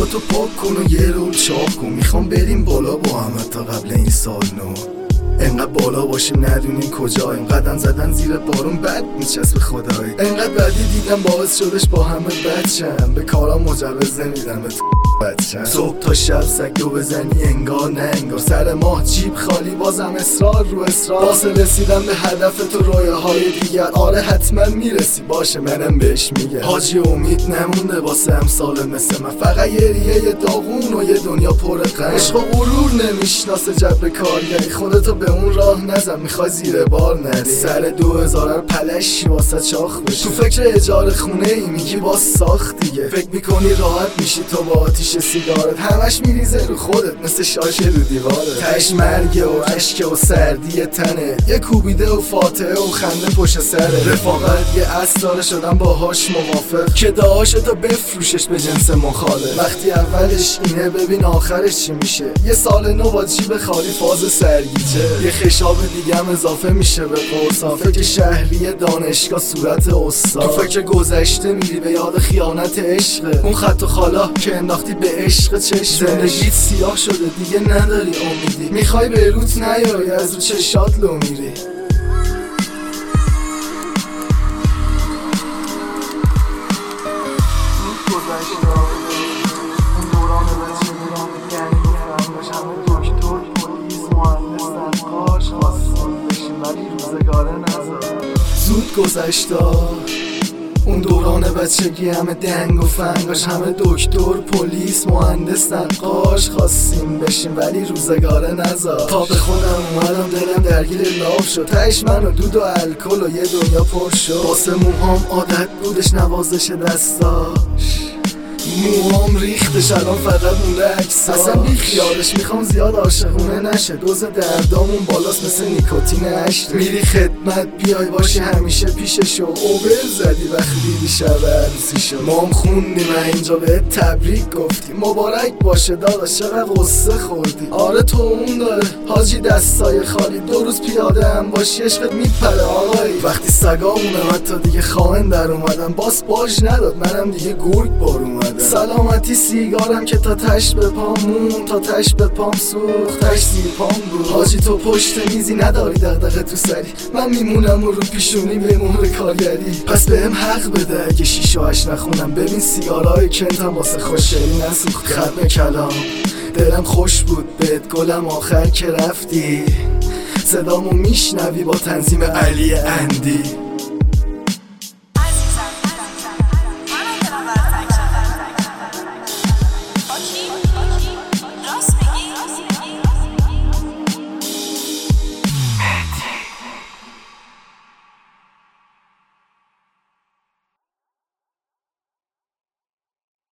خودتو پاک کن و یه رول چاق کن. میخوام بریم بالا با هم تا قبل این سال نو. انقدر بالا باشیم ندونیم کجاییم. قدم زدن زیر بارون بد میچسب خدایی. انقدر بدی دیدم باعث شدش با همه بچم. به کارام مجوز نمیدم به بچم. صبح تا شب سگو بزنی انگار نه انگار. سر ماه جیب خالی بازم اصرار رو اصرار. واسه رسیدن به هدف تو رویه های دیگر. آره حتما میرسی باشه منم بهش میگم. حاجی امید نمونده واسه امثال مثل من. فقط یه ریه داغون و یه دنیا پر غم. عشق و غرور نمیشناسه جبر کارگری. خودتو به اون راه نزن میخوای زیر بار نری. سر 2000 پلشی واسه چاخ بشی. تو فکر اجاره خونه ای میگی باز ساخت دیگه. فکر میکنی راحت میشی تو با آتیش سیگارت. همش میریزه رو خودت مثل شاشه رو دیوارت. تش مرگه و عشق و سردی تنه. یه کوبیده و فاتحه و خنده پشت سره. رفاقت یه اسرار شدن باهاش موافق که دعاشتو بفروشش به جنس مخالف. وقتی اولش اینه ببین آخرش چی میشه. یه سال نو با جیب خالی فاز سرگیجه. یه خشاب دیگه هم اضافه میشه به قرصا. فکر شهری دانشگاه صورت استاد. تو فکر گذشته میری به یاد خیانت عشقه. اون خط و خالا که انداختی به عشق چشم. زندگیت سیاه شده دیگه نداری امیدی. میخوای به روت نیای از رو چشات لو میری. زود گذشتا اون دوران بچگی. همه دنگ و فنگاش. همه دکتر، پلیس، مهندس، نقاش خواستیم بشیم ولی روزگاره نذار. تا به خودم اومدم دلم درگیر لاب شد. تهش من و دود و الکل و یه دنیا پر شد. واسه موهام عادت بودش نوازش دستاش. موهام ریختش الان فقط مونده عکسا. اصلا بی خیالش میخوام زیاد عاشقونه نشه. دوز دردامون بالاست مثل نیکوتین عشق. میری خدمت بیای باشی همیشه پیششو. اوبر زدی وقتی دیدی شب عروسیشو. ما هم خوندیم اینجا بهت تبریک گفتیم. مبارک باشه داداش چقدر غصه خوردی. آره تو اون داره حاجی دستای خالی. 2 روز پیاده هم باشی عشقت میپره آقایی. وقتی سگا اومد تا دیگه خائن در اومدم. باز باج نداد منم دیگه گرگ بار اومدم. سلامتی سیگارم که تا تش به پامون. تا تش به پام سوخت تش زیر پام بود. حاجی تو پشت میزی نداری دغدغه تو سری. من میمونم و رو پیشونی به مهر کارگری. پس بهم حق بده اگه شیشه هاش نخونم. ببین سیگارای کنتم واسه خوشگلی نسوخت. ختم کلام دلم خوش بود بهت گلم آخر که رفتی. صدامو میشنوی با تنظیم علی اندی.